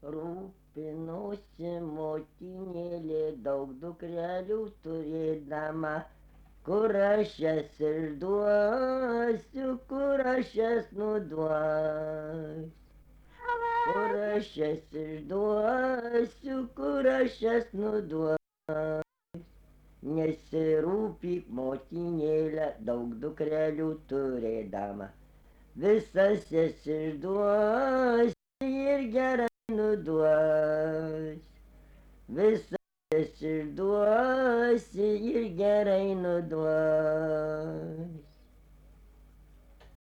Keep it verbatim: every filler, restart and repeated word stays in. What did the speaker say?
Rūpinosi motinėlė daug dukrelių turėdama, kur aš jas išduosiu, kur aš jas nuduosiu. Kur aš jas išduosiu, kur aš jas nuduosiu. Nesirūpyk motinėlė, daug dukrelių turėdama, visas jas išduosiu ir gerai nuduosiu. Visas jas išduosiu ir gerai nuduosiu.